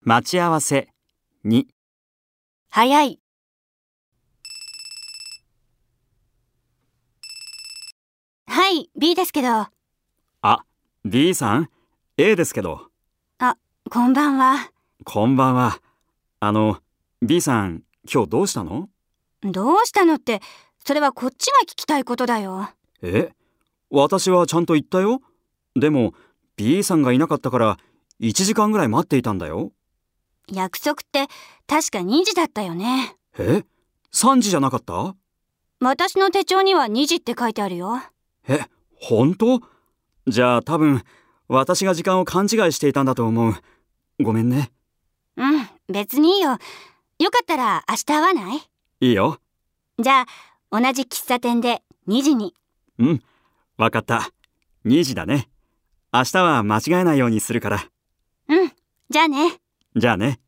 待ち合わせ2。 早い。はい、B ですけど。 あ、B さん A ですけど。 こんばんは。 こんばんは。B さん、今日どうしたの？ どうしたのって、それはこっちが聞きたいことだよ。 私はちゃんと言ったよ。でも B さんがいなかったから1時間ぐらい待っていたんだよ。 約束って確か2時だったよね。 3時じゃなかった？ 私の手帳には2時って書いてあるよ。 本当？じゃあ多分私が時間を勘違いしていたんだと思う。ごめんね。 別にいいよ。よかったら明日会わない？ いいよ。 じゃあ同じ喫茶店で2時に。 わかった。2時だね。明日は間違えないようにするから。 じゃあね。 じゃあね。